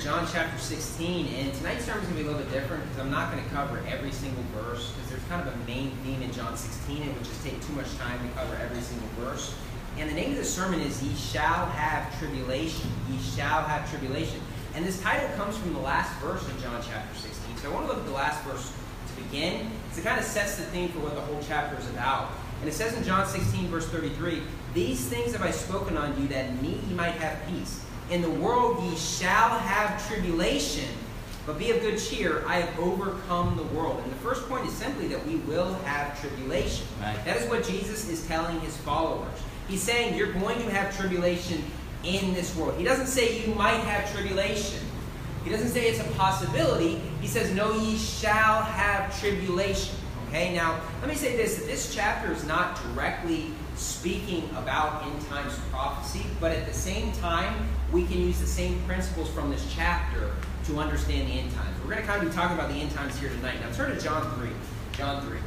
John chapter 16, and tonight's sermon is going to be a little bit different because I'm not going to cover every single verse because there's kind of a main theme in John 16 and it would just take too much time to cover every single verse. And the name of the sermon is Ye Shall Have Tribulation. Ye Shall Have Tribulation. And this title comes from the last verse of John chapter 16. So I want to look at the last verse to begin. It kind of sets the theme for what the whole chapter is about. And it says in John 16, verse 33, These things have I spoken unto you, that in me ye might have peace. In the world ye shall have tribulation, but be of good cheer, I have overcome the world. And the first point is simply that we will have tribulation. Right. That is what Jesus is telling his followers. He's saying you're going to have tribulation in this world. He doesn't say you might have tribulation. He doesn't say it's a possibility. He says, no, ye shall have tribulation. Okay, now, let me say this, that this chapter is not directly speaking about end times prophecy, but at the same time, we can use the same principles from this chapter to understand the end times. We're going to kind of be talking about the end times here tonight. Now, turn to John 3. John 3.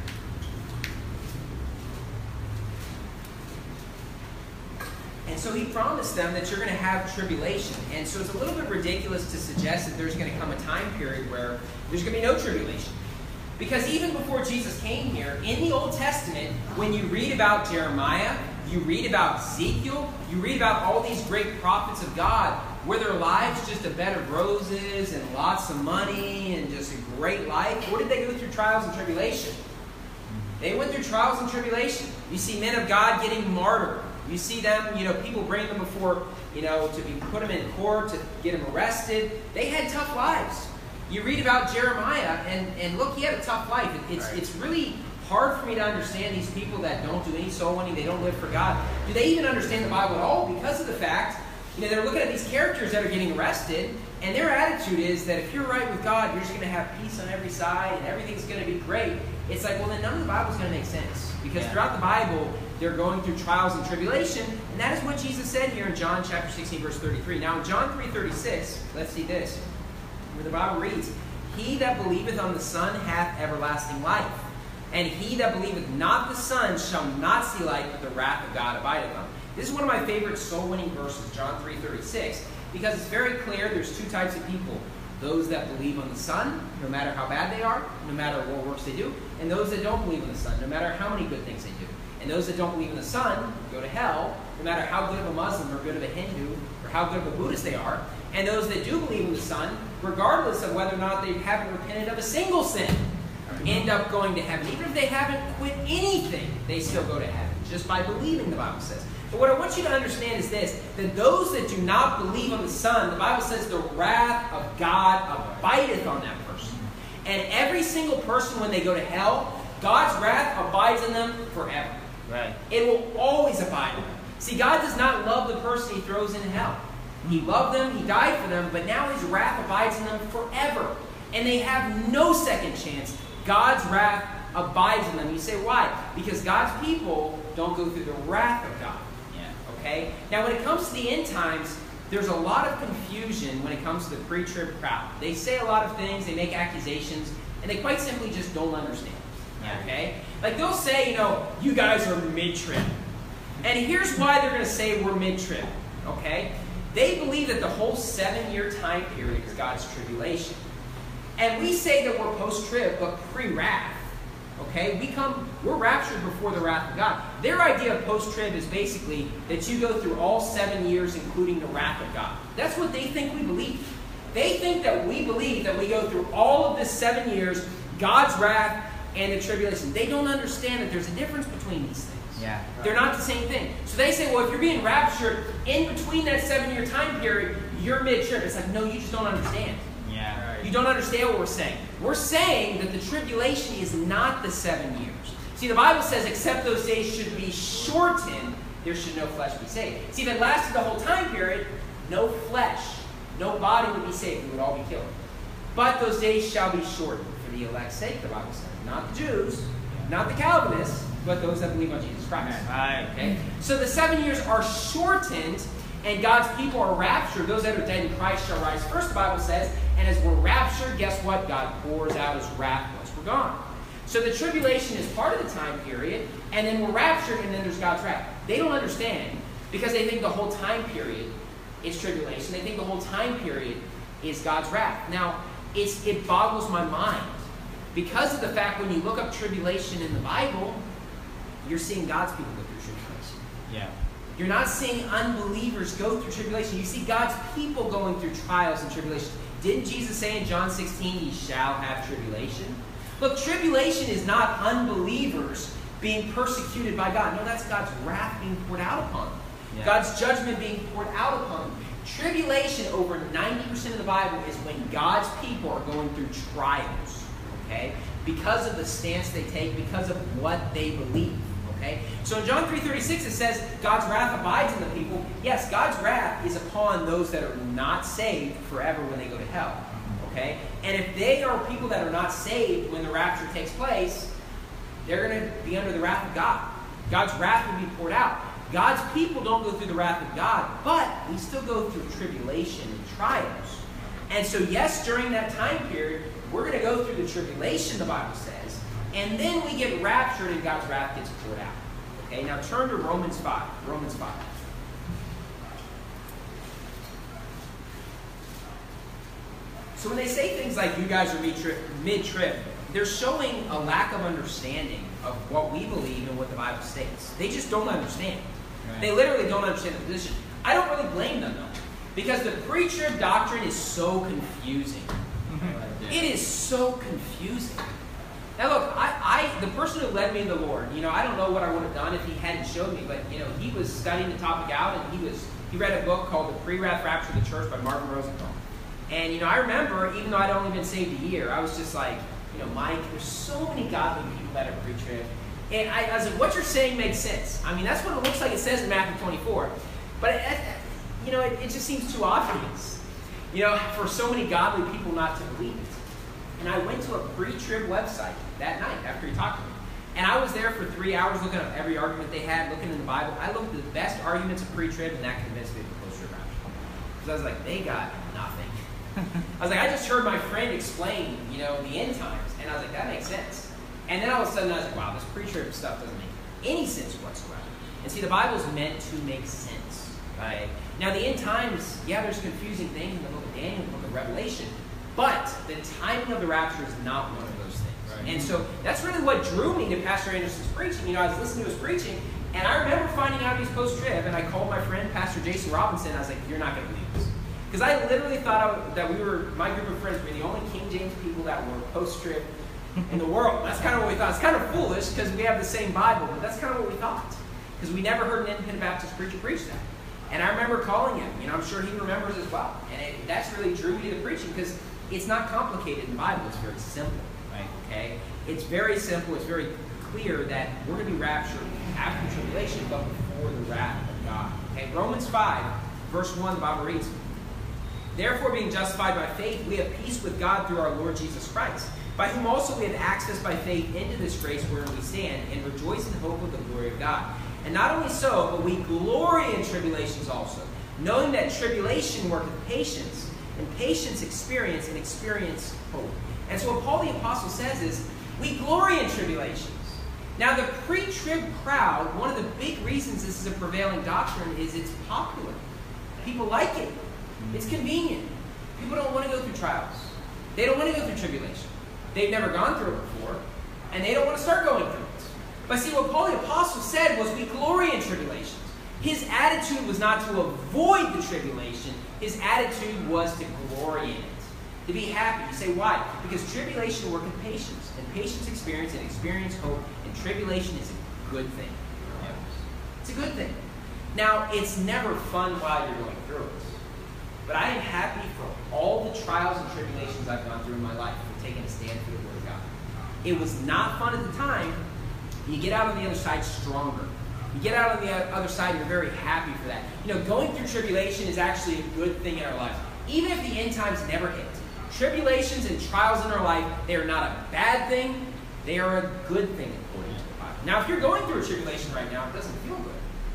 And so he promised them that you're going to have tribulation. And so it's a little bit ridiculous to suggest that there's going to come a time period where there's going to be no tribulation. Because even before Jesus came here, in the Old Testament, when you read about Jeremiah, you read about Ezekiel, you read about all these great prophets of God, were their lives just a bed of roses and lots of money and just a great life? Or did they go through trials and tribulation? They went through trials and tribulation. You see men of God getting martyred. You see them, people bring them before, put them in court, to get them arrested. They had tough lives. You read about Jeremiah, and look, he had a tough life. It's really hard for me to understand these people that don't do any soul winning, they don't live for God. Do they even understand the Bible at all? Because of the fact, they're looking at these characters that are getting arrested, and their attitude is that if you're right with God, you're just going to have peace on every side, and everything's going to be great. It's like, well, then none of the Bible's going to make sense. Because throughout the Bible, they're going through trials and tribulation, and that is what Jesus said here in John chapter 16, verse 33. Now, in John 3:36, let's see this. Where the Bible reads, He that believeth on the Son hath everlasting life. And he that believeth not the Son shall not see life, but the wrath of God abideth on him. This is one of my favorite soul-winning verses, John 3:36, because it's very clear there's two types of people. Those that believe on the Son, no matter how bad they are, no matter what works they do, and those that don't believe in the Son, no matter how many good things they do. And those that don't believe in the Son go to hell, no matter how good of a Muslim or good of a Hindu or how good of a Buddhist they are. And those that do believe in the Son, regardless of whether or not they haven't repented of a single sin, end up going to heaven. Even if they haven't quit anything, they still go to heaven, just by believing, the Bible says. But what I want you to understand is this, that those that do not believe on the Son, the Bible says the wrath of God abideth on that person. And every single person, when they go to hell, God's wrath abides in them forever. Right. It will always abide in them. See, God does not love the person he throws in hell. He loved them, he died for them, but now his wrath abides in them forever. And they have no second chance. God's wrath abides in them. You say, why? Because God's people don't go through the wrath of God. Yeah. Okay? Now, when it comes to the end times, there's a lot of confusion when it comes to the pre-trib crowd. They say a lot of things, they make accusations, and they quite simply just don't understand. Okay? Like they'll say, you guys are mid-trib. And here's why they're going to say we're mid-trib. Okay? They believe that the whole 7-year time period is God's tribulation. And we say that we're post-trib, but pre-wrath. Okay? We're raptured before the wrath of God. Their idea of post-trib is basically that you go through all 7 years, including the wrath of God. That's what they think we believe. They think that we believe that we go through all of this 7 years, God's wrath, and the tribulation. They don't understand that there's a difference between these things. Yeah, right. They're not the same thing. So they say, well, if you're being raptured in between that 7-year time period, you're mid-trib. It's like, no, you just don't understand. Yeah, right. You don't understand what we're saying. We're saying that the tribulation is not the 7 years. See, the Bible says, except those days should be shortened, there should no flesh be saved. See, if it lasted the whole time period, no flesh, no body would be saved. We would all be killed. But those days shall be shortened for the elect's sake, the Bible says. Not the Jews, not the Calvinists, but those that believe on Jesus Christ. Right. Okay? So the 7 years are shortened, and God's people are raptured. Those that are dead in Christ shall rise first, the Bible says. And as we're raptured, guess what? God pours out his wrath once we're gone. So the tribulation is part of the time period, and then we're raptured, and then there's God's wrath. They don't understand, because they think the whole time period is tribulation. They think the whole time period is God's wrath. Now, it boggles my mind because of the fact when you look up tribulation in the Bible, you're seeing God's people go through tribulation. Yeah. You're not seeing unbelievers go through tribulation. You see God's people going through trials and tribulations. Didn't Jesus say in John 16, ye shall have tribulation? Look, tribulation is not unbelievers being persecuted by God. No, that's God's wrath being poured out upon them. Yeah. God's judgment being poured out upon them. Tribulation, over 90% of the Bible, is when God's people are going through trials, okay? Because of the stance they take, because of what they believe, okay? So in John 3:36, it says, God's wrath abides in the people. Yes, God's wrath is upon those that are not saved forever when they go to hell, okay? And if they are people that are not saved when the rapture takes place, they're going to be under the wrath of God. God's wrath will be poured out. God's people don't go through the wrath of God, but we still go through tribulation and trials. And so, yes, during that time period, we're going to go through the tribulation, the Bible says, and then we get raptured and God's wrath gets poured out. Okay, now turn to Romans 5. Romans 5. So when they say things like, you guys are mid-trib, they're showing a lack of understanding of what we believe and what the Bible states. They just don't understand. Right. They literally don't understand the position. I don't really blame them, though, because the pre-trib doctrine is so confusing. It is so confusing. Now, look, the person who led me in the Lord, I don't know what I would have done if he hadn't showed me, but, he was studying the topic out, and he read a book called The Pre-Wrath Rapture of the Church by Martin Rosenthal. And, I remember, even though I'd only been saved a year, I was just like, Mike, there's so many godly people that are pre-trib. And I was like, what you're saying makes sense. I mean, that's what it looks like it says in Matthew 24. But, it just seems too obvious, for so many godly people not to believe it. And I went to a pre-trib website that night after he talked to me. And I was there for 3 hours looking up every argument they had, looking in the Bible. I looked at the best arguments of pre-trib, and that convinced me of the post-trib rapture. Because I was like, they got nothing. I was like, I just heard my friend explain, the end times. And I was like, that makes sense. And then all of a sudden I was like, wow, this pre-trib stuff doesn't make any sense whatsoever. And see, the Bible's meant to make sense, right? Now, the end times, there's confusing things in the book of Daniel, the book of Revelation. But the timing of the rapture is not one of those things. Right. And so that's really what drew me to Pastor Anderson's preaching. I was listening to his preaching, and I remember finding out he's post-trib, and I called my friend, Pastor Jason Robinson. I was like, you're not going to believe this. Because I literally thought that my group of friends were the only King James people that were post-trib in the world. That's kind of what we thought. It's kind of foolish because we have the same Bible, but that's kind of what we thought. Because we never heard an independent Baptist preacher preach that. And I remember calling him. I'm sure he remembers as well. And that's really drew me to the preaching because it's not complicated in the Bible. It's very simple. Right? Okay? It's very simple. It's very clear that we're going to be raptured after the tribulation, but before the wrath of God. Okay? Romans 5, verse 1, the Bible reads, therefore, being justified by faith, we have peace with God through our Lord Jesus Christ, by whom also we have access by faith into this grace wherein we stand, and rejoice in hope of the glory of God. And not only so, but we glory in tribulations also, knowing that tribulation worketh patience, and patience experience, and experience hope. And so what Paul the Apostle says is, we glory in tribulations. Now the pre-trib crowd, one of the big reasons this is a prevailing doctrine is it's popular. People like it. It's convenient. People don't want to go through trials. They don't want to go through tribulation. They've never gone through it before, and they don't want to start going through it. But see, what Paul the Apostle said was we glory in tribulations. His attitude was not to avoid the tribulation. His attitude was to glory in it, to be happy. You say, why? Because tribulation worketh patience, and patience experience, and experience hope, and tribulation is a good thing. It's a good thing. Now, it's never fun while you're going through it. But I am happy for all the trials and tribulations I've gone through in my life for taking a stand for the Word of God. It was not fun at the time. You get out on the other side stronger. You get out on the other side, you're very happy for that. Going through tribulation is actually a good thing in our lives. Even if the end times never hit. Tribulations and trials in our life, they are not a bad thing. They are a good thing according to the Bible. Now, if you're going through a tribulation right now, it doesn't feel good.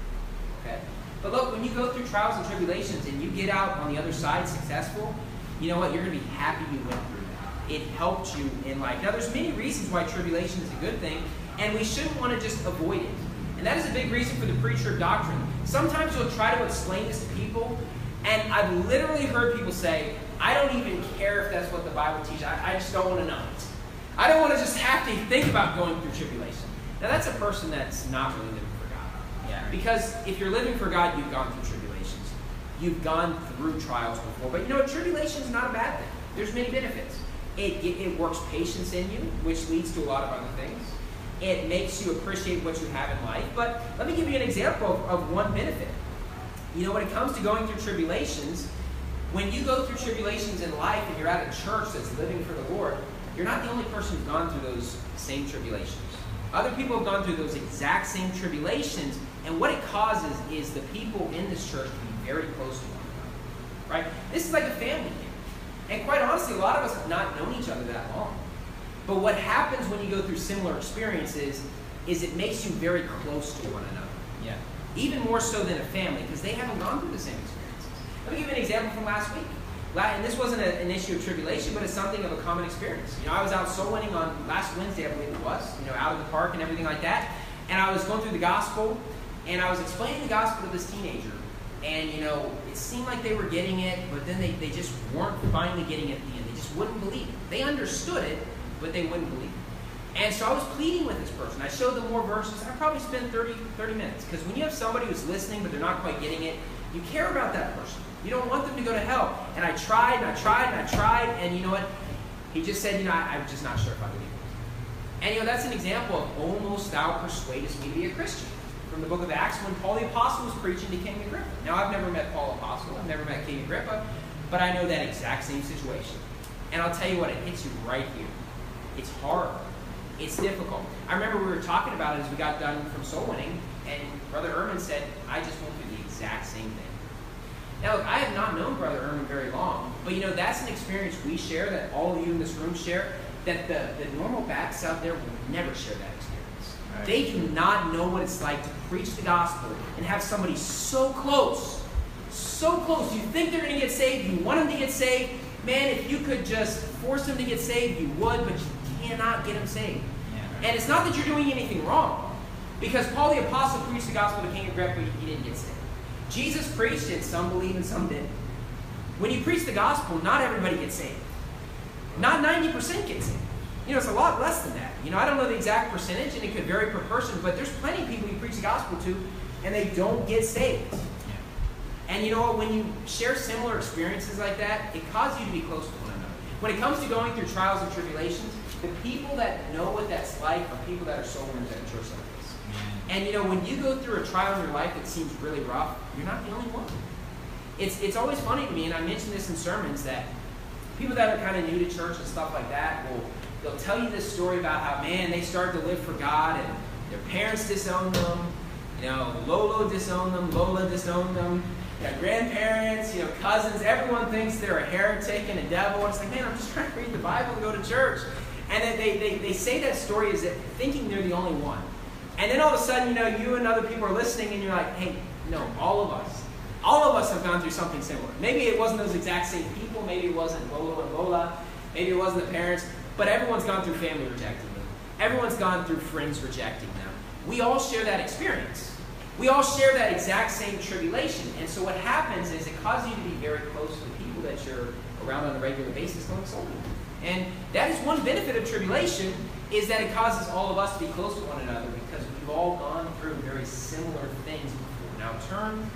Okay? But look, when you go through trials and tribulations and you get out on the other side successful, you know what? You're going to be happy you went through that. It helped you in life. Now, there's many reasons why tribulation is a good thing, and we shouldn't want to just avoid it. And that is a big reason for the pre-trib doctrine. Sometimes you'll try to explain this to people, and I've literally heard people say, I don't even care if that's what the Bible teaches. I just don't want to know it. I don't want to just have to think about going through tribulation. Now, that's a person that's not really living for God. Yeah. Because if you're living for God, you've gone through tribulations. You've gone through trials before. But you know what? Tribulation is not a bad thing. There's many benefits. It works patience in you, which leads to a lot of other things. It makes you appreciate what you have in life. But let me give you an example of one benefit. You know, when it comes to going through tribulations, when you go through tribulations in life and you're at a church that's living for the Lord, you're not the only person who's gone through those same tribulations. Other people have gone through those exact same tribulations, and what it causes is the people in this church to be very close to one another. Right? This is like a family here. And quite honestly, a lot of us have not known each other that long. But what happens when you go through similar experiences is it makes you very close to one another. Yeah. Even more so than a family, because they haven't gone through the same experiences. Let me give you an example from last week. And this wasn't an issue of tribulation, but it's something of a common experience. You know, I was out soul winning on last Wednesday, I believe it was, you know, out in the park and everything like that. And I was going through the gospel, and I was explaining the gospel to this teenager. And, you know, it seemed like they were getting it, but then they just weren't finally getting it at the end. They just wouldn't believe it. They understood it, but they wouldn't believe it. And so I was pleading with this person. I showed them more verses. I probably spent 30 minutes. Because when you have somebody who's listening, but they're not quite getting it, you care about that person. You don't want them to go to hell. And I tried, and I tried, and I tried, and you know what? He just said, you know, I'm just not sure if I believe it. And, you know, that's an example of almost thou persuadest me to be a Christian. From the book of Acts, when Paul the Apostle was preaching to King Agrippa. Now, I've never met Paul the Apostle. I've never met King Agrippa. But I know that exact same situation. And I'll tell you what, it hits you right here. It's hard. It's difficult. I remember we were talking about it as we got done from soul winning, and Brother Ehrman said, I just went through the exact same thing. Now, look, I have not known Brother Ehrman very long, but you know, that's an experience we share, that all of you in this room share, that the normal Baptists out there will never share that experience. Right. They do not know what it's like to preach the gospel and have somebody so close, you think they're going to get saved, you want them to get saved. Man, if you could just force them to get saved, you would, but you cannot get them saved. Yeah. And it's not that you're doing anything wrong, because Paul the Apostle preached the gospel to King Agrippa, he didn't get saved. Jesus preached it, some believe and some didn't. When you preach the gospel, not everybody gets saved. Not 90% get saved. You know, it's a lot less than that. You know, I don't know the exact percentage, and it could vary per person, but there's plenty of people you preach the gospel to, and they don't get saved. Yeah. And you know what? When you share similar experiences like that, it causes you to be close to one another. When it comes to going through trials and tribulations, the people that know what that's like are people that are soul winners at a church like this. And you know, when you go through a trial in your life that seems really rough, you're not the only one. It's always funny to me, and I mention this in sermons, that people that are kind of new to church and stuff like that, they'll tell you this story about how, man, they started to live for God, and their parents disowned them, you know, Lolo disowned them, Lola disowned them, their grandparents, you know, cousins, everyone thinks they're a heretic and a devil, and it's like, man, I'm just trying to read the Bible and go to church. And then they say that story as if thinking they're the only one. And then all of a sudden, you know, you and other people are listening, and you're like, hey, no, all of us have gone through something similar. Maybe it wasn't those exact same people. Maybe it wasn't Lolo and Lola. Maybe it wasn't the parents. But everyone's gone through family rejecting them. Everyone's gone through friends rejecting them. We all share that experience. We all share that exact same tribulation. And so what happens is it causes you to be very close to the people that you're around on a regular basis going soul winning. And that is one benefit of tribulation, is that it causes all of us to be close to one another, because we've all gone through very similar things before. Now turn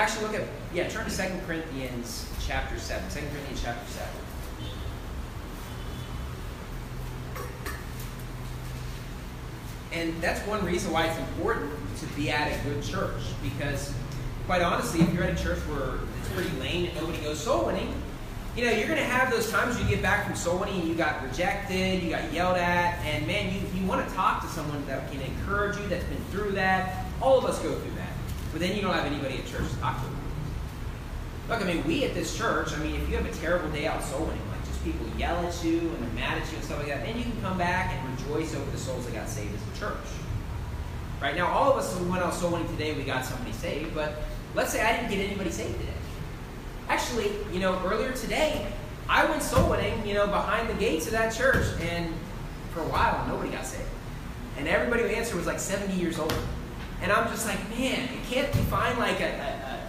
to 2 Corinthians chapter 7. 2 Corinthians chapter 7. And that's one reason why it's important to be at a good church, because quite honestly, if you're at a church where it's pretty lame and nobody goes soul winning, you know, you're going to have those times when you get back from soul winning and you got rejected, you got yelled at, and man, you want to talk to someone that can encourage you, that's been through that. All of us go through that. But then you don't have anybody at church to talk to. Look, I mean, we at this church, I mean, if you have a terrible day out soul winning, like just people yell at you and they're mad at you and stuff like that, then you can come back and rejoice over the souls that got saved as a church. Right? Now, all of us who went out soul winning today, we got somebody saved, but let's say I didn't get anybody saved today. Actually, you know, earlier today, I went soul winning, you know, behind the gates of that church, and for a while, nobody got saved. And everybody who answered was like 70 years old. And I'm just like, man, can't you find like a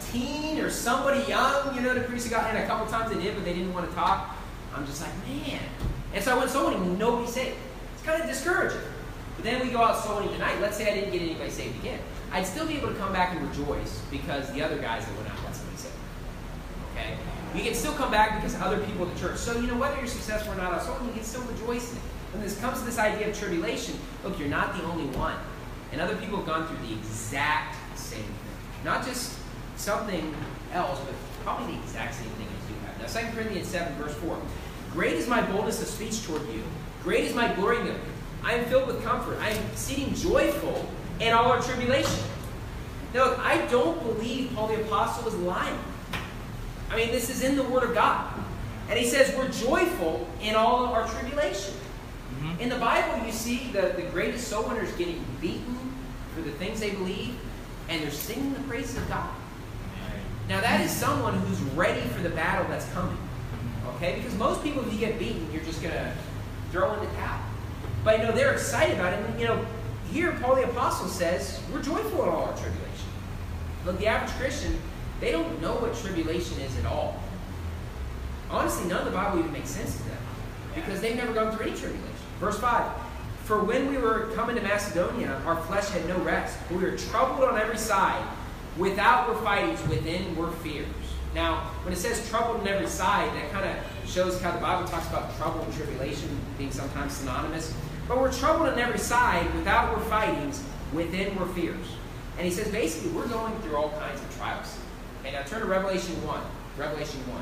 teen or somebody young, to preach the gospel. And a couple times they did, but they didn't want to talk. I'm just like, man. And so I went soul winning, nobody saved. It's kind of discouraging. But then we go out soul winning tonight. Let's say I didn't get anybody saved again. I'd still be able to come back and rejoice because the other guys that went out got somebody saved. Okay? You can still come back because other people at the church. So, whether you're successful or not out soul winning, you can still rejoice in it. When this comes to this idea of tribulation, look, you're not the only one. And other people have gone through the exact same thing. Not just something else, but probably the exact same thing as you have. Now, 2 Corinthians 7, verse 4. Great is my boldness of speech toward you. Great is my glory in you. I am filled with comfort. I am exceeding joyful in all our tribulation. Now, look, I don't believe Paul the Apostle is lying. I mean, this is in the Word of God. And he says we're joyful in all of our tribulation. Mm-hmm. In the Bible, you see the greatest soul winners getting beaten for the things they believe, and they're singing the praises of God. Now, that is someone who's ready for the battle that's coming. Okay? Because most people, if you get beaten, you're just going to throw in the towel. But, they're excited about it. And, here Paul the Apostle says, we're joyful in all our tribulation. Look, the average Christian, they don't know what tribulation is at all. Honestly, none of the Bible even makes sense to them. Because they've never gone through any tribulation. Verse 5. For when we were coming to Macedonia, our flesh had no rest. We were troubled on every side. Without were fightings, within were fears. Now, when it says troubled on every side, that kind of shows how the Bible talks about trouble and tribulation being sometimes synonymous. But we're troubled on every side. Without were fightings, within were fears. And he says, basically, we're going through all kinds of trials. Okay, now turn to Revelation 1. Revelation 1.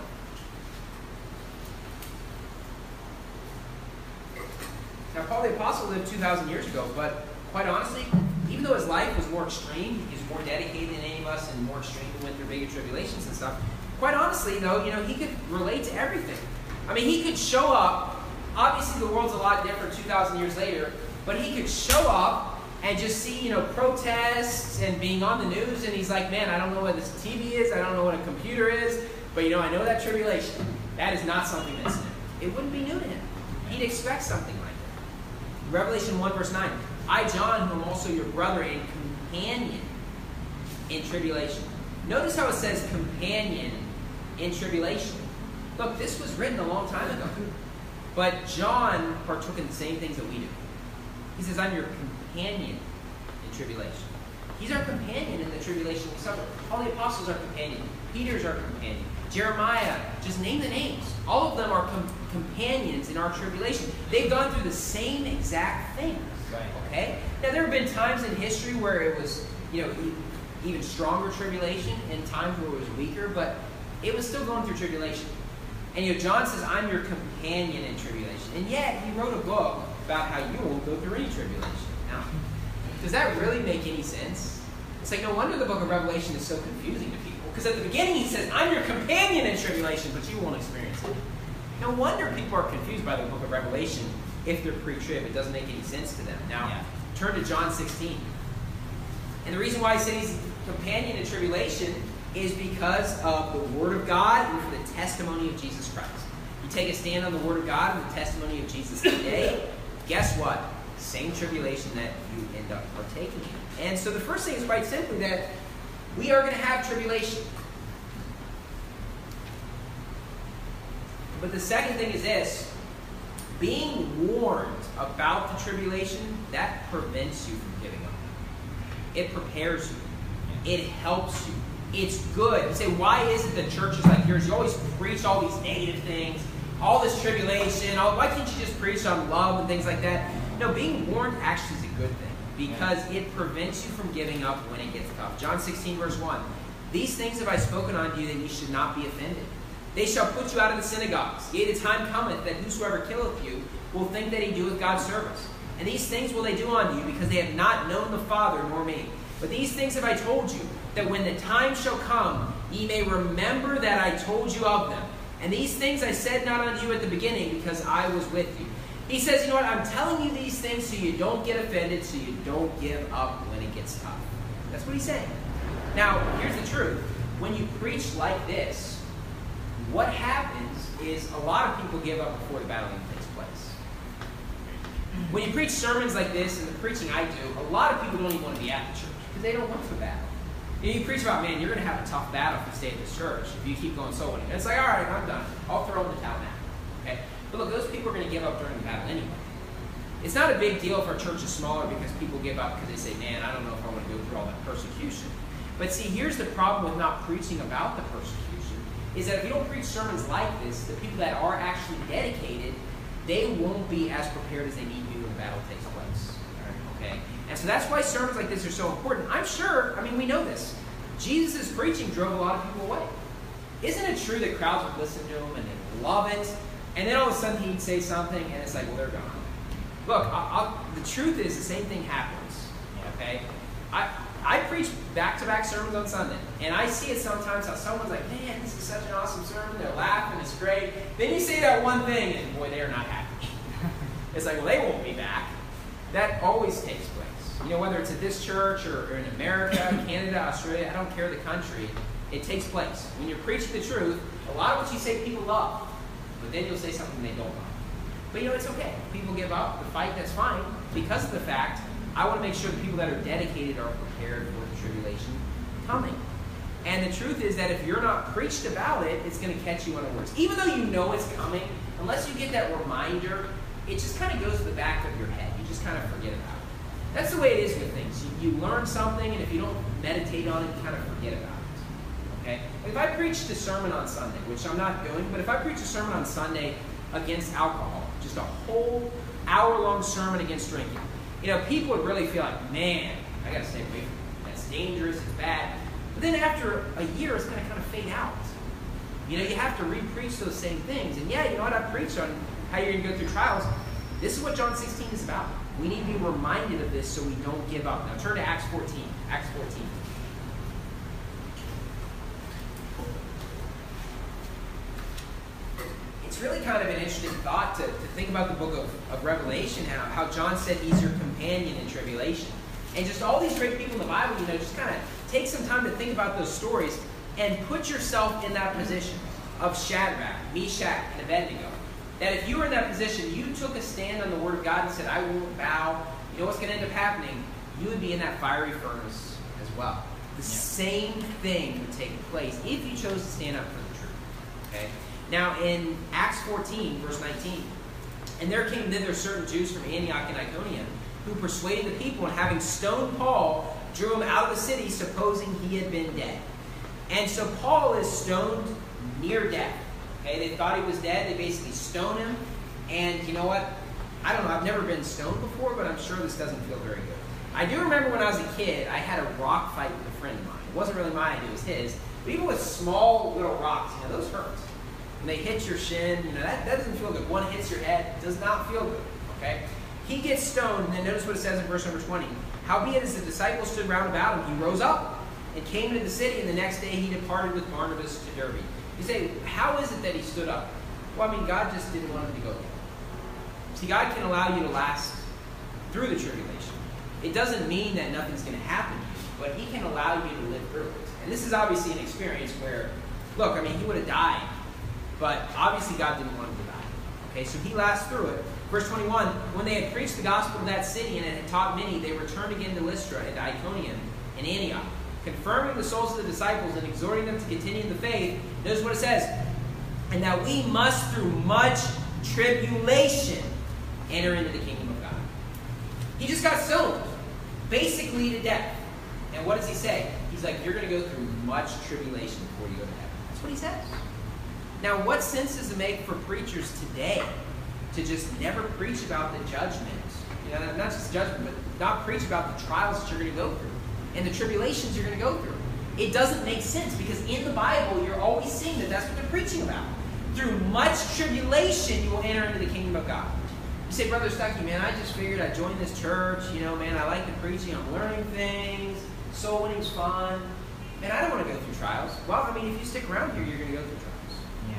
Now, Paul the Apostle lived 2,000 years ago, but quite honestly, even though his life was more extreme, he was more dedicated than any of us and more extreme and went through bigger tribulations and stuff, quite honestly, though, he could relate to everything. I mean, he could show up. Obviously, the world's a lot different 2,000 years later, but he could show up and just see, protests and being on the news, and he's like, man, I don't know what this TV is, I don't know what a computer is, but, I know that tribulation. That is not something that's new. It wouldn't be new to him. He'd expect something like that. Revelation 1, verse 9. I, John, who am also your brother and companion in tribulation. Notice how it says companion in tribulation. Look, this was written a long time ago. But John partook in the same things that we do. He says, I'm your companion in tribulation. He's our companion in the tribulation we suffer. All the apostles are companion. Peter's our companion. Jeremiah, just name the names. All of them are companions in our tribulation. They've gone through the same exact thing. Right. Okay? Now, there have been times in history where it was, even stronger tribulation and times where it was weaker, but it was still going through tribulation. And, John says, I'm your companion in tribulation. And yet, he wrote a book about how you won't go through any tribulation. Now, does that really make any sense? It's like, no wonder the book of Revelation is so confusing to people. Because at the beginning, he says, I'm your companion in tribulation, but you won't experience it. No wonder people are confused by the book of Revelation if they're pre-trib. It doesn't make any sense to them. Now, turn to John 16. And the reason why I say he's a companion in tribulation is because of the Word of God and for the testimony of Jesus Christ. You take a stand on the Word of God and the testimony of Jesus today, guess what? Same tribulation that you end up partaking in. And so the first thing is quite simply that we are going to have tribulation. But the second thing is this. Being warned about the tribulation, that prevents you from giving up. It prepares you. It helps you. It's good. You say, why is it that churches like yours, you always preach all these negative things, all this tribulation, why can't you just preach on love and things like that? No, being warned actually is a good thing because it prevents you from giving up when it gets tough. John 16, verse 1. These things have I spoken unto you that ye should not be offended. They shall put you out of the synagogues. Yea, the time cometh that whosoever killeth you will think that he doeth God's service. And these things will they do unto you because they have not known the Father nor me. But these things have I told you, that when the time shall come, ye may remember that I told you of them. And these things I said not unto you at the beginning, because I was with you. He says, you know what, I'm telling you these things so you don't get offended, so you don't give up when it gets tough. That's what he's saying. Now, here's the truth. When you preach like this, what happens is a lot of people give up before the battle even takes place. When you preach sermons like this, and the preaching I do, a lot of people don't even want to be at the church because they don't want the battle. You preach about, man, you're going to have a tough battle if you stay at this church, if you keep going soul winning. And it's like, all right, I'm done. I'll throw in the towel now. Okay? But look, those people are going to give up during the battle anyway. It's not a big deal if our church is smaller because people give up because they say, man, I don't know if I want to go through all that persecution. But see, here's the problem with not preaching about the persecution, is that if you don't preach sermons like this, the people that are actually dedicated, they won't be as prepared as they need to be when the battle takes place. Okay? And so that's why sermons like this are so important. I'm sure, we know this. Jesus' preaching drove a lot of people away. Isn't it true that crowds would listen to him and they'd love it, and then all of a sudden he'd say something and it's like, well, they're gone. Look, the truth is the same thing happens. Okay? I preach back-to-back sermons on Sunday, and I see it sometimes how someone's like, man, this is such an awesome sermon, they're laughing, it's great. Then you say that one thing, and boy, they're not happy. It's like, well, they won't be back. That always takes place. Whether it's at this church or in America, Canada, Australia, I don't care the country, it takes place. When you're preaching the truth, a lot of what you say people love, but then you'll say something they don't love. But it's okay. People give up the fight, that's fine, because of the fact I want to make sure the people that are dedicated are prepared for the tribulation coming. And the truth is that if you're not preached about it, it's going to catch you unawares. Even though you know it's coming, unless you get that reminder, it just kind of goes to the back of your head. You just kind of forget about it. That's the way it is with things. You learn something, and if you don't meditate on it, you kind of forget about it. Okay? If I preached a sermon on Sunday, which I'm not doing, but if I preach a sermon on Sunday against alcohol, just a whole hour-long sermon against drinking, people would really feel like, man, I got to stay away from it. That's dangerous, it's bad. But then after a year, it's going to kind of fade out. You have to re-preach those same things. And yeah, I preached on how you're going to go through trials. This is what John 16 is about. We need to be reminded of this so we don't give up. Now turn to Acts 14. Acts 14. It's really kind of an interesting thought to think about the book of Revelation, how John said he's your companion in tribulation. And just all these great people in the Bible, just kind of take some time to think about those stories and put yourself in that position of Shadrach, Meshach, and Abednego. That if you were in that position, you took a stand on the Word of God and said, I won't bow. You know what's going to end up happening? You would be in that fiery furnace as well. The same thing would take place if you chose to stand up for the truth. Okay? Now in Acts 14, verse 19, and there came thither certain Jews from Antioch and Iconium, who persuaded the people, and having stoned Paul, drew him out of the city, supposing he had been dead. And so Paul is stoned near death. Okay, they thought he was dead. They basically stoned him. And you know what? I don't know. I've never been stoned before, but I'm sure this doesn't feel very good. I do remember when I was a kid, I had a rock fight with a friend of mine. It wasn't really my idea. It was his. But even with small little rocks, those hurt. When they hit your shin, that doesn't feel good. One hits your head. It does not feel good. Okay? He gets stoned, and then notice what it says in verse number 20. Howbeit, as the disciples stood round about him, he rose up and came into the city, and the next day he departed with Barnabas to Derbe. You say, how is it that he stood up? Well, God just didn't want him to go there. See, God can allow you to last through the tribulation. It doesn't mean that nothing's going to happen to you, but he can allow you to live through it. And this is obviously an experience where, look, he would have died, but obviously God didn't want him to die. Okay, so he lasts through it. Verse 21, when they had preached the gospel of that city and had taught many, they returned again to Lystra and to Iconium and Antioch, confirming the souls of the disciples and exhorting them to continue in the faith. Notice what it says. And that we must, through much tribulation, enter into the kingdom of God. He just got stoned, basically to death. And what does he say? He's like, you're going to go through much tribulation before you go to heaven. That's what he says. Now, what sense does it make for preachers today to just never preach about the judgment? Not just judgment, but not preach about the trials that you're going to go through and the tribulations you're going to go through. It doesn't make sense because in the Bible, you're always seeing that that's what they're preaching about. Through much tribulation, you will enter into the kingdom of God. You say, Brother Stuckey, man, I just figured I'd join this church. Man, I like the preaching. I'm learning things. Soul winning's fun. Man, I don't want to go through trials. Well, if you stick around here, you're going to go through trials. Yeah.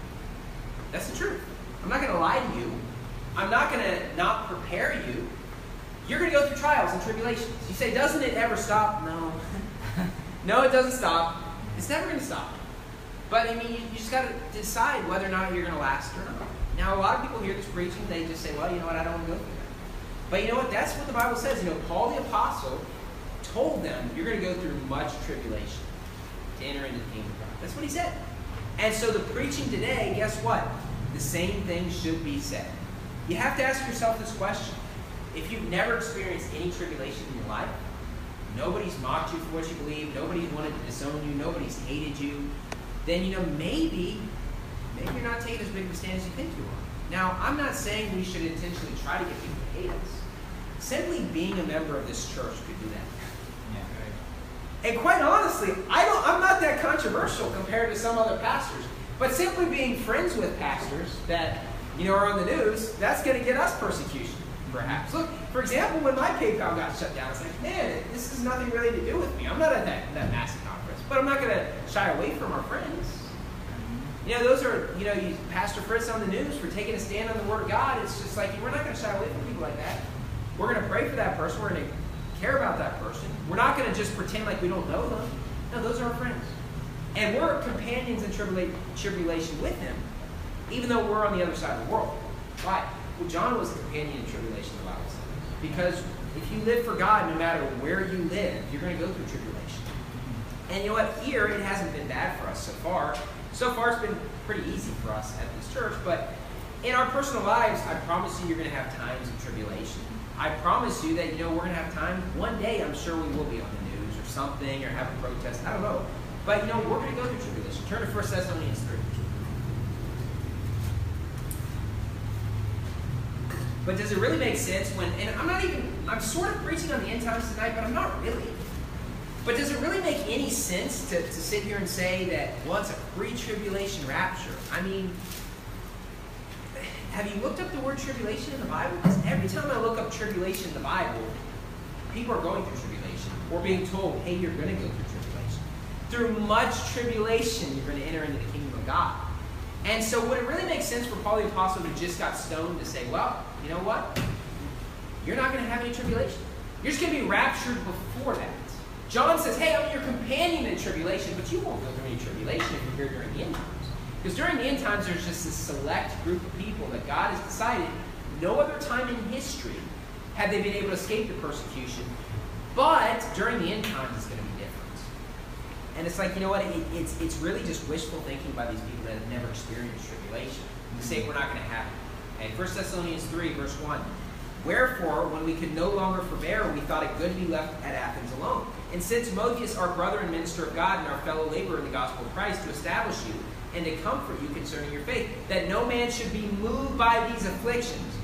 That's the truth. I'm not going to lie to you. I'm not going to not prepare you. You're going to go through trials and tribulations. You say, doesn't it ever stop? No. No, it doesn't stop. It's never going to stop. But, you just got to decide whether or not you're going to last or not. Now, a lot of people hear this preaching, they just say, well, you know what, I don't want to go through that. But you know what? That's what the Bible says. Paul the Apostle, told them, you're going to go through much tribulation to enter into the kingdom of God. That's what he said. And so the preaching today, guess what? The same thing should be said. You have to ask yourself this question. If you've never experienced any tribulation in your life, nobody's mocked you for what you believe, nobody's wanted to disown you, nobody's hated you, then, maybe you're not taking as big of a stand as you think you are. Now, I'm not saying we should intentionally try to get people to hate us. Simply being a member of this church could do that. Yeah. And quite honestly, I'm not that controversial compared to some other pastors. But simply being friends with pastors that, are on the news, that's going to get us persecution, perhaps. Look, for example, when my PayPal got shut down, it's like, man, this has nothing really to do with me. I'm not at that massive conference. But I'm not going to shy away from our friends. Those are, Pastor Fritz on the news for taking a stand on the Word of God. It's just like, we're not going to shy away from people like that. We're going to pray for that person. We're going to care about that person. We're not going to just pretend like we don't know them. No, those are our friends. And we're companions in tribulation with him, even though we're on the other side of the world. Why? Well, John was a companion in tribulation, the Bible says. Because if you live for God, no matter where you live, you're going to go through tribulation. And you know what? Here, it hasn't been bad for us so far. So far, it's been pretty easy for us at this church. But in our personal lives, I promise you, you're going to have times of tribulation. I promise you that, we're going to have time. One day, I'm sure we will be on the news or something, or have a protest. I don't know. But, we're going to go through tribulation. Turn to 1 Thessalonians 3. But does it really make sense when, and I'm sort of preaching on the end times tonight, but I'm not really. But does it really make any sense to sit here and say that, well, it's a pre-tribulation rapture? I mean, have you looked up the word tribulation in the Bible? Because every time I look up tribulation in the Bible, people are going through tribulation or being told, hey, you're going to go through tribulation. Through much tribulation, you're going to enter into the kingdom of God. And so would it really make sense for Paul the Apostle, who just got stoned, to say, well, you know what? You're not going to have any tribulation. You're just going to be raptured before that. John says, hey, I'm your companion in tribulation, but you won't go through any tribulation if you're here during the end times. Because during the end times, there's just this select group of people that God has decided no other time in history have they been able to escape the persecution. But during the end times, it's going to be different. And it's like, you know what? It's really just wishful thinking by these people that have never experienced tribulation to say we're not going to have it. Okay, 1 Thessalonians 3, verse 1. Wherefore, when we could no longer forbear, we thought it good to be left at Athens alone. And sent Timotheus, our brother and minister of God, and our fellow laborer in the gospel of Christ, to establish you and to comfort you concerning your faith, that no man should be moved by these afflictions.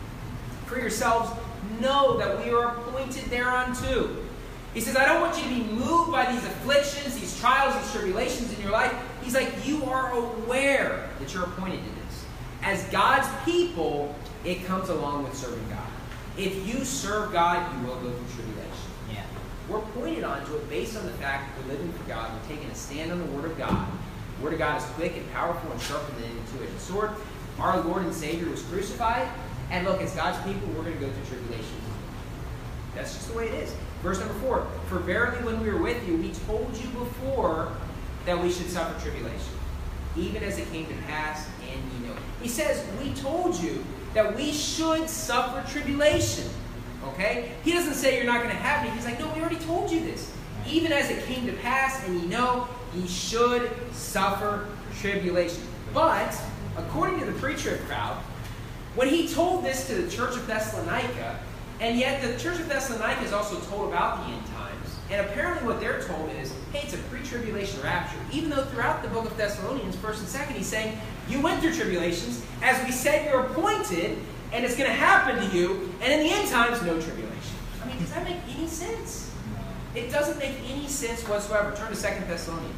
For yourselves know that we are appointed thereunto. He says, I don't want you to be moved by these afflictions, these trials, these tribulations in your life. He's like, you are aware that you're appointed to this. As God's people, it comes along with serving God. If you serve God, you will go through tribulation. Yeah. We're pointed onto it based on the fact that we're living for God. We're taking a stand on the Word of God. The Word of God is quick and powerful and sharper than any two-edged sword. Our Lord and Savior was crucified. And look, as God's people, we're going to go through tribulation. That's just the way it is. Verse number 4. For verily when we were with you, we told you before that we should suffer tribulation, even as it came to pass, and ye know. He says, we told you that we should suffer tribulation. Okay? He doesn't say you're not going to have it. He's like, no, we already told you this. Even as it came to pass, and ye know, ye should suffer tribulation. But, according to the pre-trib crowd, when he told this to the church of Thessalonica, and yet the church of Thessalonica is also told about the end times, and apparently what they're told is, hey, it's a pre-tribulation rapture. Even though throughout the book of Thessalonians, 1st and 2nd, he's saying, you went through tribulations, as we said you're appointed, and it's going to happen to you, and in the end times, no tribulation. I mean, does that make any sense? It doesn't make any sense whatsoever. Turn to 2 Thessalonians.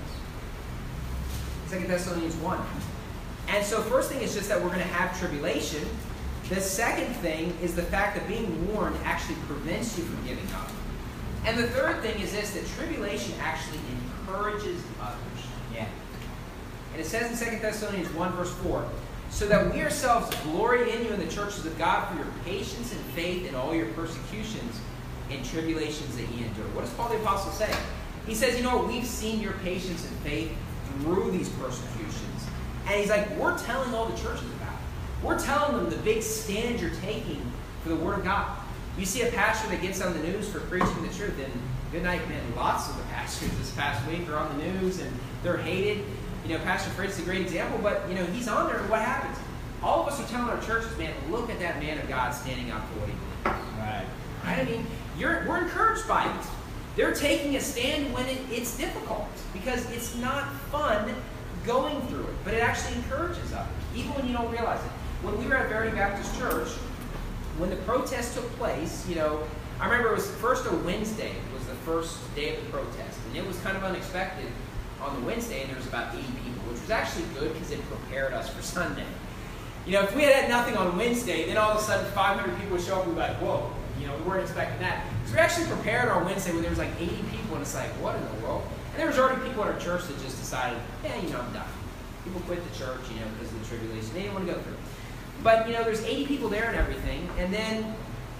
2 Thessalonians 1. And so first thing is just that we're going to have tribulation. The second thing is the fact that being warned actually prevents you from giving up. And the third thing is this, that tribulation actually encourages others. Yeah. And it says in 2 Thessalonians 1, verse 4, so that we ourselves glory in you in the churches of God for your patience and faith in all your persecutions and tribulations that ye endure. What does Paul the Apostle say? He says, you know what, we've seen your patience and faith through these persecutions. And he's like, we're telling all the churches about it. We're telling them the big stand you're taking for the Word of God. You see a pastor that gets on the news for preaching the truth, and good night, man. Lots of the pastors this past week are on the news, and they're hated. Pastor Fritz is a great example, but, he's on there, and what happens? All of us are telling our churches, man, look at that man of God standing up for what he believes. Right? I mean, we're encouraged by it. They're taking a stand when it's difficult, because it's not fun going through it, but it actually encourages others, even when you don't realize it. When we were at Verity Baptist Church, when the protest took place, I remember it was first a Wednesday. It was the first day of the protest, and it was kind of unexpected on the Wednesday, and there was about 80 people, which was actually good because it prepared us for Sunday. If we had nothing on Wednesday, then all of a sudden 500 people would show up and we'd be like, whoa, we weren't expecting that. Because we actually prepared on Wednesday when there was like 80 people, and it's like, what in the world? And there was already people at our church that just decided, I'm done. People quit the church, because of the tribulation. They didn't want to go through it. But, there's 80 people there and everything. And then,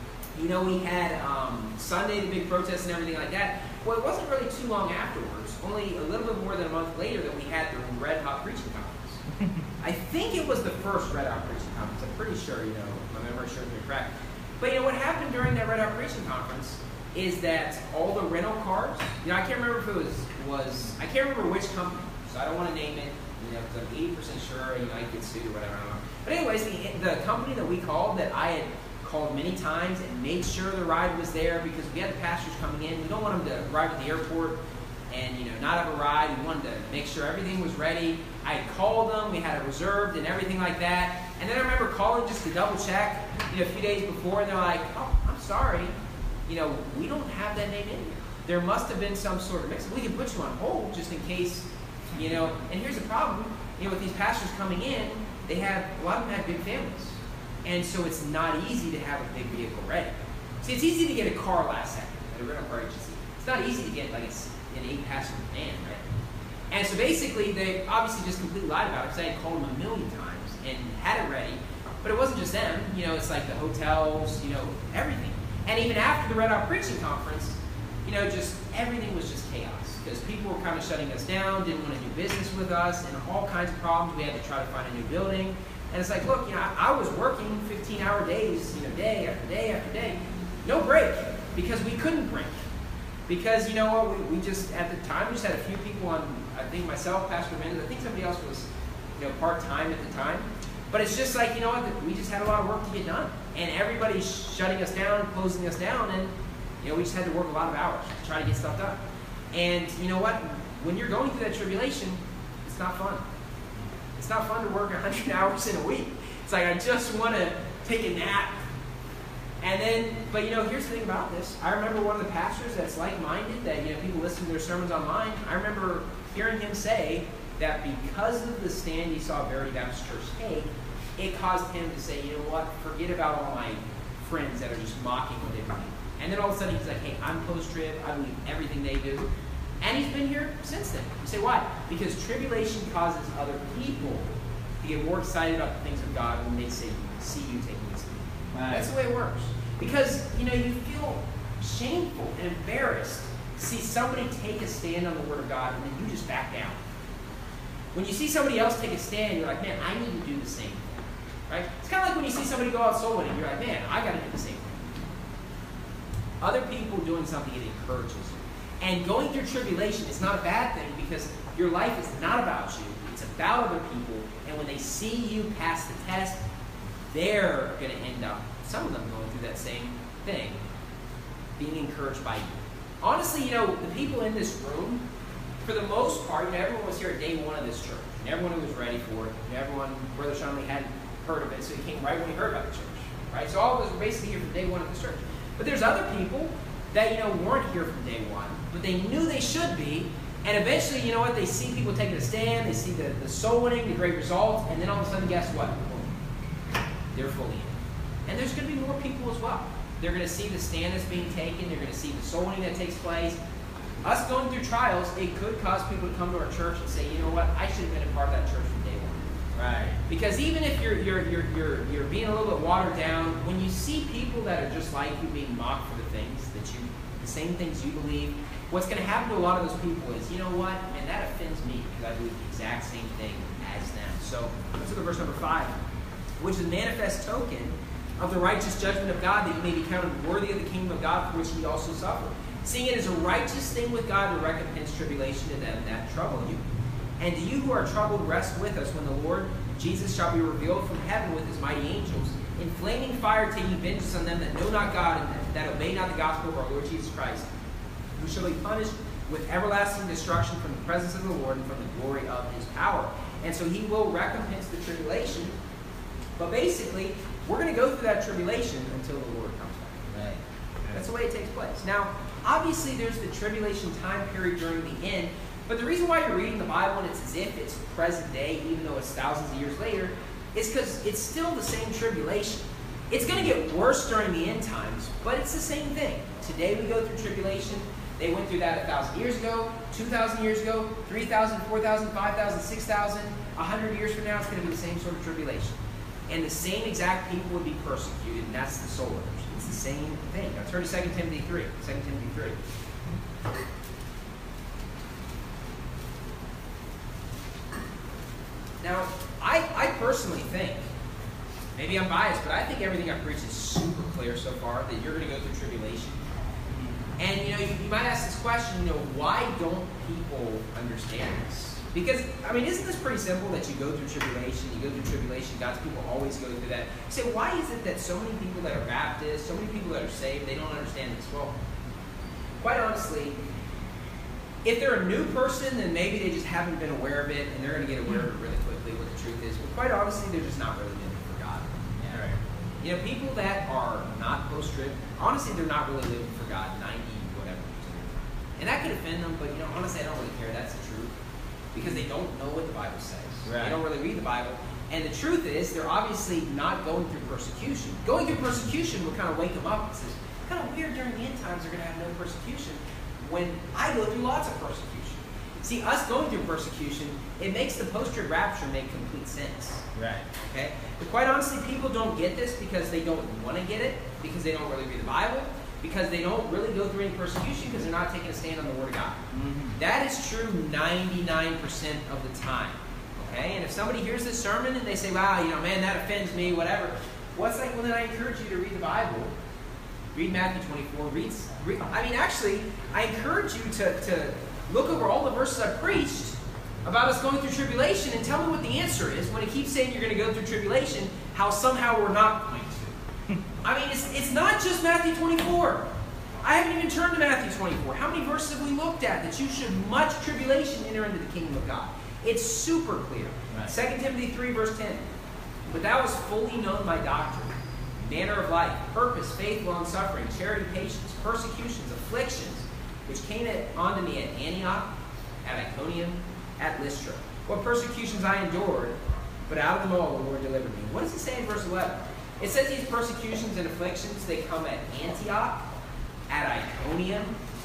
we had Sunday, the big protest and everything like that. Well, it wasn't really too long afterwards, only a little bit more than a month later, that we had the Red Hot Preaching Conference. I think it was the first Red Hot Preaching Conference. I'm pretty sure, my memory serves me correct. But, what happened during that Red Hot Preaching Conference is that all the rental cars, I can't remember if it was I can't remember which company, so I don't want to name it, because I'm 80% sure, I get sued or whatever, I don't know. But anyways, the company that we called, that I had called many times and made sure the ride was there, because we had the pastors coming in. We don't want them to arrive at the airport and, not have a ride. We wanted to make sure everything was ready. I had called them, we had it reserved and everything like that. And then I remember calling just to double check, a few days before, and they're like, oh, I'm sorry, we don't have that name in here. There must have been some sort of mix. We can put you on hold just in case, and here's the problem, with these pastors coming in, a lot of them have big families. And so it's not easy to have a big vehicle ready. See, it's easy to get a car last second at a rental car agency. It's not easy to get like an 8-passenger van, right? And so basically, they obviously just completely lied about it, because I had called them a million times and had it ready. But it wasn't just them. It's like the hotels, everything. And even after the Red Hot Preaching Conference, just everything was just chaos, because people were kind of shutting us down, didn't want to do business with us, and all kinds of problems. We had to try to find a new building. And it's like, look, I was working 15-hour days, day after day after day, no break, because we couldn't break. Because, we just, at the time, we just had a few people on, I think myself, Pastor Mendes, I think somebody else was, part-time at the time. But it's just like, we just had a lot of work to get done. And everybody's shutting us down, closing us down, and, we just had to work a lot of hours to try to get stuff done. And you know what? When you're going through that tribulation, it's not fun. It's not fun to work 100 hours in a week. It's like, I just want to take a nap. And then, but here's the thing about this. I remember one of the pastors that's like-minded, that, people listen to their sermons online. I remember hearing him say that because of the stand he saw Verity Baptist Church take, it caused him to say, you know what, forget about all my friends that are just mocking what they believe. And then all of a sudden he's like, hey, I'm post-trib, I believe everything they do. And he's been here since then. You say, why? Because tribulation causes other people to get more excited about the things of God when they see you taking this lead. Right. That's the way it works. Because, you feel shameful and embarrassed to see somebody take a stand on the Word of God, and then you just back down. When you see somebody else take a stand, you're like, man, I need to do the same thing. Right? It's kind of like when you see somebody go out soul winning, you're like, man, I got to do the same thing. Other people doing something, it encourages you. And going through tribulation is not a bad thing, because your life is not about you. It's about other people. And when they see you pass the test, they're going to end up, some of them going through that same thing, being encouraged by you. Honestly, the people in this room, for the most part, everyone was here at day one of this church. And everyone who was ready for it. And everyone, Brother Shanley hadn't heard of it, so he came right when he heard about the church. Right? So all of us were basically here from day one of this church. But there's other people that, weren't here from day one, but they knew they should be, and eventually, they see people taking a stand, they see the soul winning, the great results, and then all of a sudden, guess what? They're fully in. And there's going to be more people as well. They're going to see the stand that's being taken, they're going to see the soul winning that takes place. Us going through trials, it could cause people to come to our church and say, you know what, I should have been a part of that church from day one. Right. Because even if you're being a little bit watered down, when you see people that are just like you being mocked for the same things you believe, what's going to happen to a lot of those people is, you know what, and that offends me because I believe the exact same thing as them. So let's look at verse number 5, which is a manifest token of the righteous judgment of God, that you may be counted worthy of the kingdom of God, for which ye also suffer. Seeing it is a righteous thing with God to recompense tribulation to them that trouble you. And to you who are troubled, rest with us when the Lord Jesus shall be revealed from heaven with his mighty angels. In flaming fire taking vengeance on them that know not God, and that obey not the gospel of our Lord Jesus Christ, who shall be punished with everlasting destruction from the presence of the Lord and from the glory of his power. And so he will recompense the tribulation. But basically, we're going to go through that tribulation until the Lord comes back. Right. That's the way it takes place. Now, obviously, there's the tribulation time period during the end. But the reason why you're reading the Bible and it's as if it's present day, even though it's thousands of years later, is because it's still the same tribulation. It's going to get worse during the end times, but it's the same thing. Today we go through tribulation. They went through that 1,000 years ago, 2,000 years ago, 3,000, 4,000, 5,000, 6,000. 100 years from now, it's going to be the same sort of tribulation. And the same exact people would be persecuted, and that's the soul winners. It's the same thing. Now turn to 2 Timothy 3. 2 Timothy 3. Now, I personally think, maybe I'm biased, but I think everything I've preached is super clear so far, that you're going to go through tribulation. And, you might ask this question, why don't people understand this? Because, isn't this pretty simple that you go through tribulation, God's people always go through that. You say, why is it that so many people that are Baptists, so many people that are saved, they don't understand this? Well, quite honestly, if they're a new person, then maybe they just haven't been aware of it, and they're going to get aware of it really quickly, what the truth is. But quite honestly, they're just not really living for God. Yeah, right. People that are not post-trib, honestly, they're not really living for God 90 whatever percent of the time. And that could offend them, but honestly, I don't really care. That's the truth. Because they don't know what the Bible says. Right. They don't really read the Bible. And the truth is, they're obviously not going through persecution. Going through persecution will kind of wake them up and says, kind of weird during the end times they're going to have no persecution when I go through lots of persecution. See, us going through persecution, it makes the post-trib rapture make complete sense. Right. Okay? But quite honestly, people don't get this because they don't want to get it, because they don't really read the Bible, because they don't really go through any persecution because they're not taking a stand on the Word of God. Mm-hmm. That is true 99% of the time. Okay? And if somebody hears this sermon and they say, wow, man, that offends me, whatever. Well, it's like, well, then I encourage you to read the Bible. Read Matthew 24. Actually, I encourage you to look over all the verses I preached about us going through tribulation and tell me what the answer is when it keeps saying you're going to go through tribulation, how somehow we're not going to. It's not just Matthew 24. I haven't even turned to Matthew 24. How many verses have we looked at that you should much tribulation enter into the kingdom of God? It's super clear. Right. 2 Timothy 3, verse 10. But thou hast fully known my doctrine, manner of life, purpose, faith, long-suffering, charity, patience, persecutions, afflictions, which came unto me at Antioch, at Iconium, at Lystra. What persecutions I endured, but out of them all the Lord delivered me. What does it say in verse 11? It says these persecutions and afflictions, they come at Antioch, at Iconium,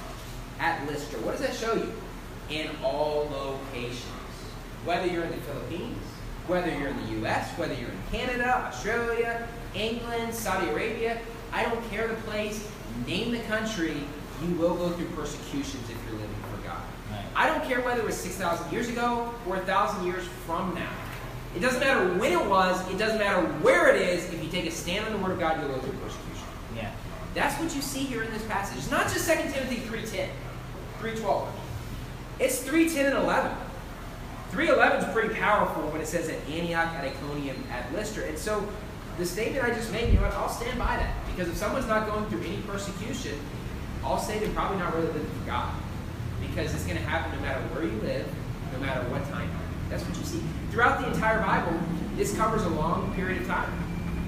at Lystra. What does that show you? In all locations. Whether you're in the Philippines, whether you're in the U.S., whether you're in Canada, Australia, England, Saudi Arabia, I don't care the place, name the country, you will go through persecutions if you're living for God. Right. I don't care whether it was 6,000 years ago or 1,000 years from now. It doesn't matter when it was, it doesn't matter where it is, if you take a stand on the Word of God, you'll go through persecution. Yeah. That's what you see here in this passage. It's not just 2 Timothy 3:10, 3:12. It's 3:10 and 11. 3:11 is pretty powerful when it says at Antioch, at Iconium, at Lystra. And so the statement I just made, I'll stand by that. Because if someone's not going through any persecution, I'll say they're probably not really living for God. Because it's going to happen no matter where you live, no matter what time period. That's what you see. Throughout the entire Bible, this covers a long period of time.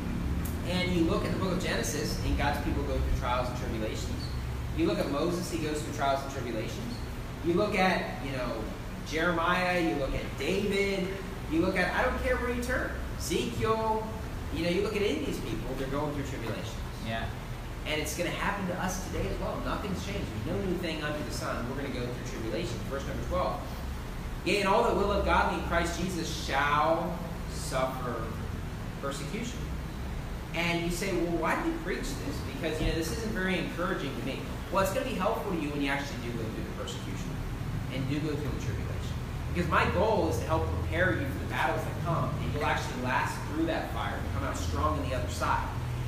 And you look at the book of Genesis, and God's people go through trials and tribulations. You look at Moses, he goes through trials and tribulations. You look at, Jeremiah, you look at David, you look at, I don't care where you turn, Ezekiel, you look at any of these people, they're going through tribulations. Yeah. And it's going to happen to us today as well. Nothing's changed. There's no new thing under the sun. We're going to go through tribulation. Verse number 12. Yea, and all that will of godly in Christ Jesus shall suffer persecution. And you say, well, why do you preach this? Because, this isn't very encouraging to me. Well, it's going to be helpful to you when you actually do go through the persecution and do go through the tribulation. Because my goal is to help prepare you for the battles that come, and you'll actually last through that fire and come out strong on the other side.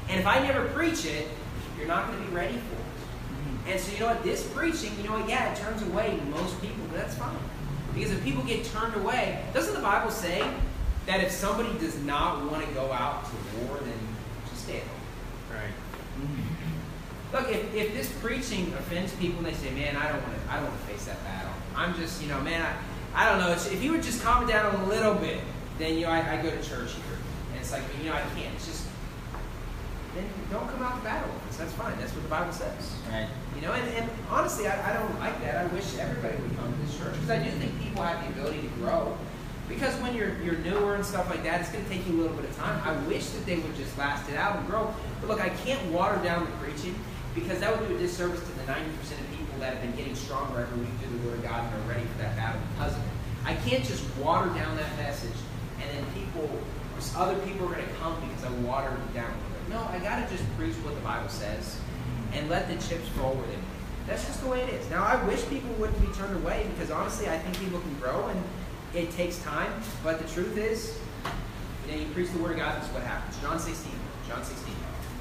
And if I never preach it, you're not going to be ready for it. And so, you know what? This preaching, you know what? Yeah, it turns away most people, but that's fine. Because if people get turned away, doesn't the Bible say that if somebody does not want to go out to war, then just stay at home? Right. Look, if this preaching offends people and they say, man, I don't want to face that battle. I'm just, man, I don't know. If you would just calm it down a little bit, then, I go to church here. And it's like, I can't. It's just, then don't come out to battle with us. That's fine. That's what the Bible says. Right. And honestly, I don't like that. I wish everybody would come to this church because I do think people have the ability to grow. Because when you're newer and stuff like that, it's going to take you a little bit of time. I wish that they would just last it out and grow. But look, I can't water down the preaching because that would do a disservice to the 90% of people that have been getting stronger every week through the Word of God and are ready for that battle because of it. I can't just water down that message and then other people are going to come because I watered it down a little bit. No, I got to just preach what the Bible says and let the chips fall where they may. That's just the way it is. Now, I wish people wouldn't be turned away because honestly, I think people can grow and it takes time. But the truth is, you preach the Word of God, that's what happens. John 16. John 16.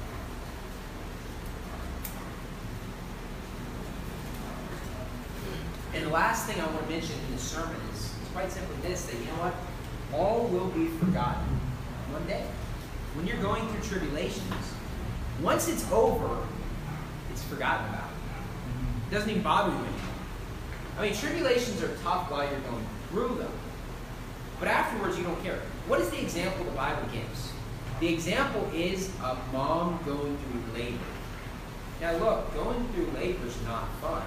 And the last thing I want to mention in this sermon is quite simply this, that you know what? All will be forgotten one day. When you're going through tribulations, once it's over, it's forgotten about. It doesn't even bother you anymore. Tribulations are tough while you're going through them. But afterwards, you don't care. What is the example the Bible gives? The example is a mom going through labor. Now look, going through labor is not fun.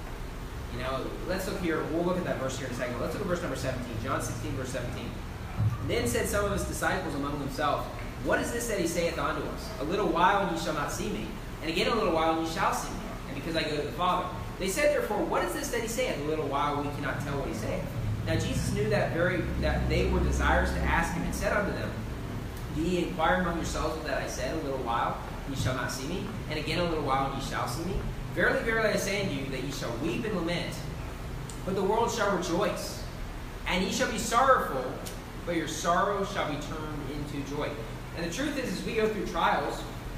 Let's look here. We'll look at that verse here in a second. Let's look at verse number 17. John 16, verse 17. Then said some of his disciples among themselves, what is this that he saith unto us? A little while and ye shall not see me, and again a little while and ye shall see me, and because I go to the Father. They said therefore, what is this that he saith? A little while we cannot tell what he saith. Now Jesus knew that they were desirous to ask him, and said unto them, do ye inquire among yourselves that I said, a little while and ye shall not see me, and again a little while and ye shall see me? Verily, verily, I say unto you, that ye shall weep and lament, but the world shall rejoice. And ye shall be sorrowful, but your sorrow shall be turned into joy. And the truth is, as we go through trials,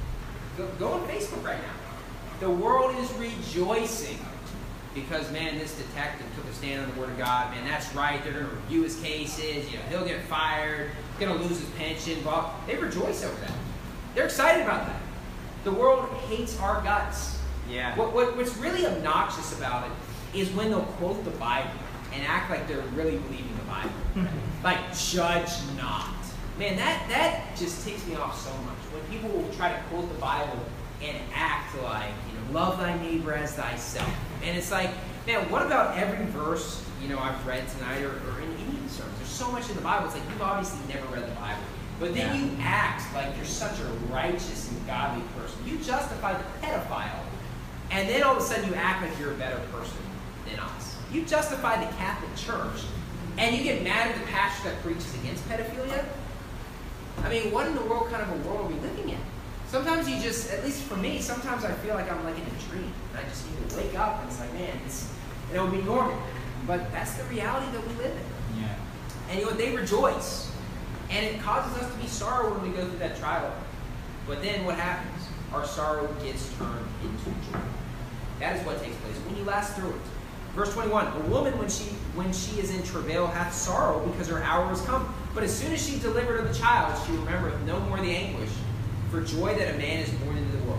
go on Facebook right now. The world is rejoicing because, man, this detective took a stand on the Word of God. Man, that's right. They're going to review his cases. He'll get fired. He's going to lose his pension. They rejoice over that. They're excited about that. The world hates our guts. Yeah. What's really obnoxious about it is when they'll quote the Bible and act like they're really believing the Bible. Like, judge not. Man, that just ticks me off so much. When people will try to quote the Bible and act like, love thy neighbor as thyself. And it's like, man, what about every verse, I've read tonight or in any of the sermons? There's so much in the Bible. It's like you've obviously never read the Bible. But then you act like you're such a righteous and godly person. You justify the pedophile. And then all of a sudden you act like you're a better person than us. You justify the Catholic Church, and you get mad at the pastor that preaches against pedophilia? What in the world kind of a world are we living in? Sometimes you just, at least for me, sometimes I feel like I'm like in a dream. And I just need to wake up and it's like, man, it will be normal. But that's the reality that we live in. Yeah. And they rejoice. And it causes us to be sorrow when we go through that trial. But then what happens? Our sorrow gets turned into joy. That is what takes place when you last through it. Verse 21, a woman when she is in travail hath sorrow because her hour is come. But as soon as she delivered of the child, she remembereth no more the anguish for joy that a man is born into the world.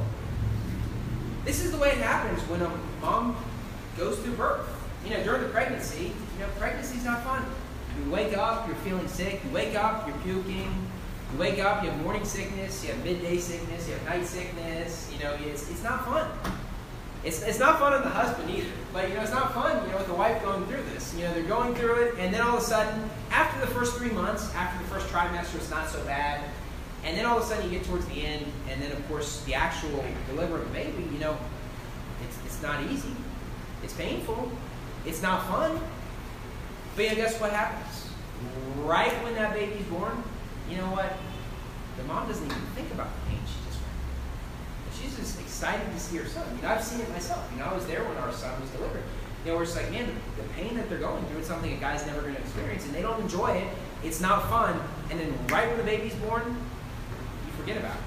This is the way it happens when a mom goes through birth. During the pregnancy, pregnancy's not fun. You wake up, you're feeling sick. You wake up, you're puking. You wake up, you have morning sickness, you have midday sickness, you have night sickness. It's not fun. It's not fun on the husband either. But, it's not fun, with the wife going through this. They're going through it, and then all of a sudden, after the first 3 months, after the first trimester, it's not so bad. And then all of a sudden you get towards the end, and then, of course, the actual delivery of a baby, it's not easy. It's painful. It's not fun. But guess what happens? Right when that baby's born, you know what? The mom doesn't even think about the pain she just went through. She's just excited to see her son. I've seen it myself. I was there when our son was delivered. Where it's like, man, the pain that they're going through, it's something a guy's never going to experience, and they don't enjoy it. It's not fun. And then right when the baby's born, you forget about it.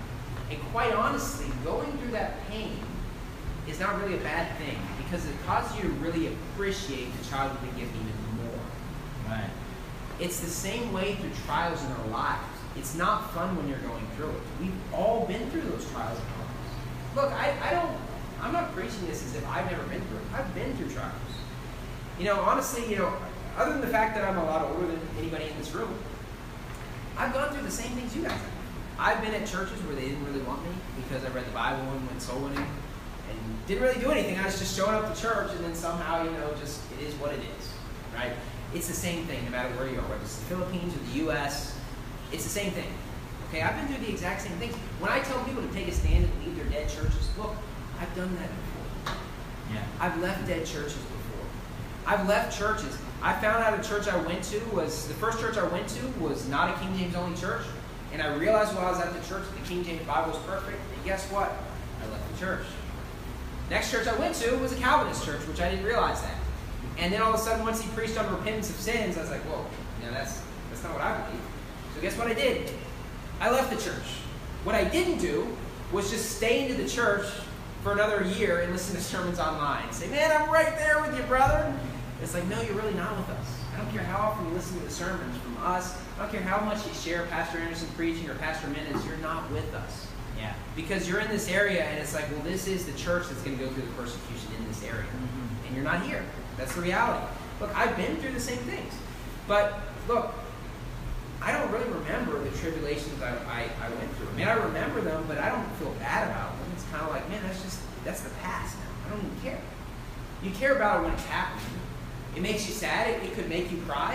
And quite honestly, going through that pain is not really a bad thing because it causes you to really appreciate the child you've been given even more. Right. It's the same way through trials in our lives. It's not fun when you're going through it. We've all been through those trials and trials. Look, I'm not preaching this as if I've never been through it. I've been through trials. Honestly, other than the fact that I'm a lot older than anybody in this room, I've gone through the same things you guys have. I've been at churches where they didn't really want me because I read the Bible and went soul winning and didn't really do anything. I was just showing up to church and then somehow, just it is what it is, right? It's the same thing no matter where you are, whether it's the Philippines or the U.S., it's the same thing. Okay, I've been through the exact same things. When I tell people to take a stand and leave their dead churches, look, I've done that before. Yeah. I've left dead churches before. I've left churches. I found out a church I went to the first church I went to was not a King James only church. And I realized while I was at the church that the King James Bible was perfect. And guess what? I left the church. Next church I went to was a Calvinist church, which I didn't realize that. And then all of a sudden, once he preached on repentance of sins, I was like, whoa, that's not what I believe. So guess what I did? I left the church. What I didn't do was just stay into the church for another year and listen to sermons online. Say, man, I'm right there with you, brother. It's like, no, you're really not with us. I don't care how often you listen to the sermons from us. I don't care how much you share Pastor Anderson preaching or Pastor Minutes. You're not with us. Yeah. Because you're in this area, and it's like, well, this is the church that's going to go through the persecution in this area. Mm-hmm. And you're not here. That's the reality. Look, I've been through the same things. But, look, I don't really remember the tribulations I went through. I mean, I remember them, but I don't feel bad about them. It's kind of like, man, that's the past now. I don't even care. You care about it when it's happening. It makes you sad. It could make you cry,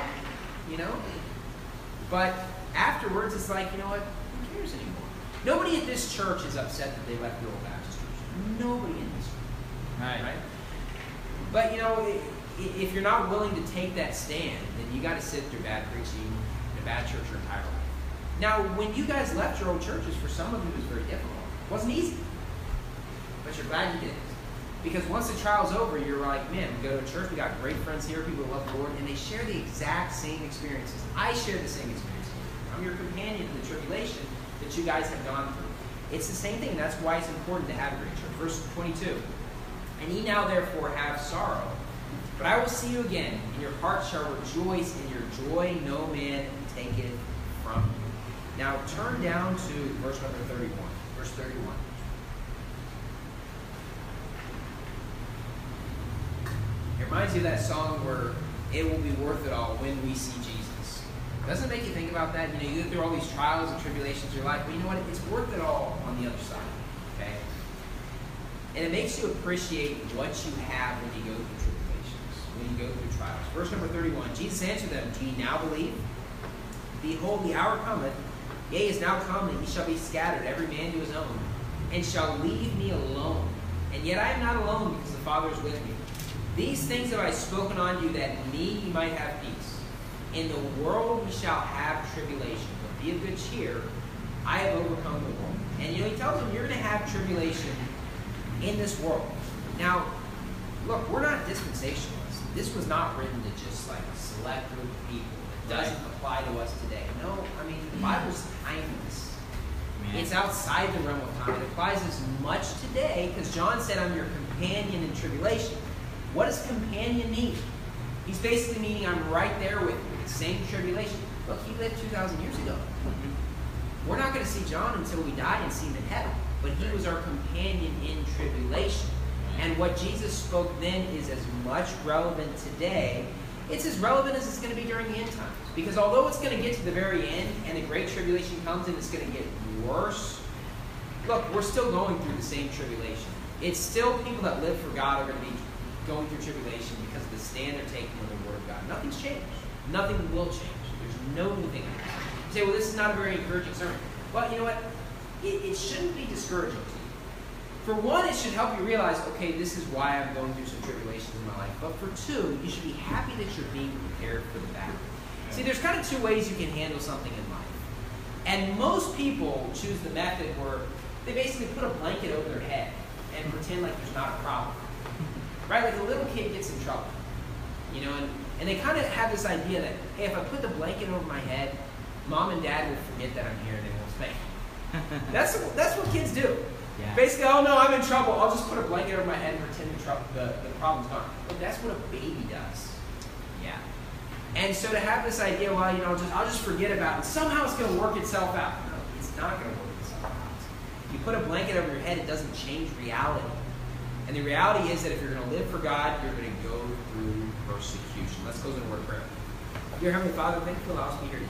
But afterwards, it's like, you know what? Who cares anymore? Nobody at this church is upset that they left the old Baptist church. Nobody in this church. Right? But, if you're not willing to take that stand, then you got to sit through bad preaching in a bad church your entire life. Now, when you guys left your old churches, for some of you it was very difficult. It wasn't easy. But you're glad you did it. Because once the trial's over, you're like, man, we go to church, we got great friends here, people who love the Lord, and they share the exact same experiences. I share the same experiences. I'm your companion in the tribulation that you guys have gone through. It's the same thing, and that's why it's important to have a great church. Verse 22. And ye now therefore have sorrow, but I will see you again, and your heart shall rejoice, and your joy no man taketh from you. Now turn down to verse number 31. Verse 31. It reminds you of that song where it will be worth it all when we see Jesus. Doesn't it make you think about that? You go through all these trials and tribulations in your life, but you know what? It's worth it all on the other side. Okay? And it makes you appreciate what you have when you go through tribulations, when you go through trials. Verse number 31, Jesus answered them, do ye now believe? Behold, the hour cometh, yea, is now come, that ye shall be scattered, every man to his own, and shall leave me alone. And yet I am not alone, because the Father is with me. These things have I spoken unto you, that in me ye might have peace. In the world ye shall have tribulation, but be of good cheer. I have overcome the world. And he tells them, you're going to have tribulation in this world. Now, look, we're not dispensationalists. This was not written to just like a select group of people. It doesn't apply to us today. No, the Bible's timeless. It's outside the realm of time. It applies as much today because John said, I'm your companion in tribulation. What does companion mean? He's basically meaning I'm right there with you. The same tribulation. Look, he lived 2,000 years ago. We're not going to see John until we die and see him in heaven. But he was our companion in tribulation. And what Jesus spoke then is as much relevant today. It's as relevant as it's going to be during the end times. Because although it's going to get to the very end and the great tribulation comes and it's going to get worse, look, we're still going through the same tribulation. It's still people that live for God are going to be going through tribulation because of the stand they're taking on the Word of God. Nothing's changed. Nothing will change. There's no new thing. You say, well, this is not a very encouraging sermon. Well, you know what? It shouldn't be discouraging to you. For one, it should help you realize, okay, this is why I'm going through some tribulations in my life. But for two, you should be happy that you're being prepared for the battle. See, there's kind of two ways you can handle something in life. And most people choose the method where they basically put a blanket over their head and pretend like there's not a problem. Right? Like a little kid gets in trouble. And they kind of have this idea that, hey, if I put the blanket over my head, mom and dad will forget that I'm here and they won't spank me. That's what kids do. Yeah. Basically, oh no, I'm in trouble. I'll just put a blanket over my head and pretend the problem's gone. But that's what a baby does. Yeah. And so to have this idea, well, I'll just forget about it. Somehow it's going to work itself out. No, it's not going to work itself out. If you put a blanket over your head, it doesn't change reality. And the reality is that if you're going to live for God, you're going to go through persecution. Let's close in a word of prayer. Dear Heavenly Father, thank you for allowing us to be here.